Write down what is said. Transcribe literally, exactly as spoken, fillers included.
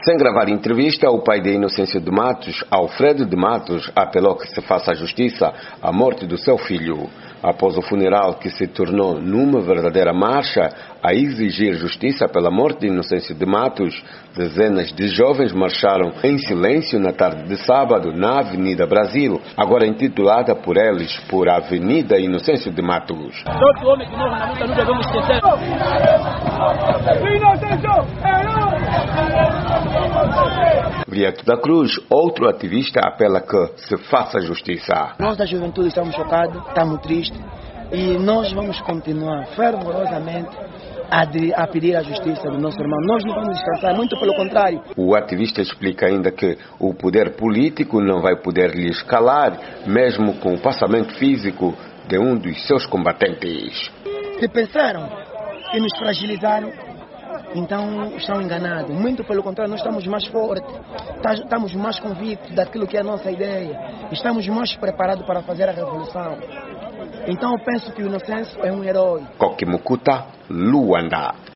Sem gravar entrevista, o pai de Inocêncio de Matos, Alfredo de Matos, apelou que se faça justiça à morte do seu filho. Após o funeral, que se tornou numa verdadeira marcha a exigir justiça pela morte de Inocêncio de Matos, dezenas de jovens marcharam em silêncio na tarde de sábado na Avenida Brasil, agora intitulada por eles por Avenida Inocêncio de Matos. Todo homem que morre na luta não devemos esquecer. Vieto da Cruz, outro ativista, apela que se faça justiça. Nós da juventude estamos chocados, estamos tristes e nós vamos continuar fervorosamente a, de, a pedir a justiça do nosso irmão. Nós não vamos descansar, muito pelo contrário. O ativista explica ainda que o poder político não vai poder lhes calar, mesmo com o passamento físico de um dos seus combatentes. Se pensaram e nos fragilizaram, então estão enganados. Muito pelo contrário, nós estamos mais fortes, estamos mais convictos daquilo que é a nossa ideia, estamos mais preparados para fazer a revolução. Então eu penso que o Inocêncio é um herói. Coquimucuta, Luanda.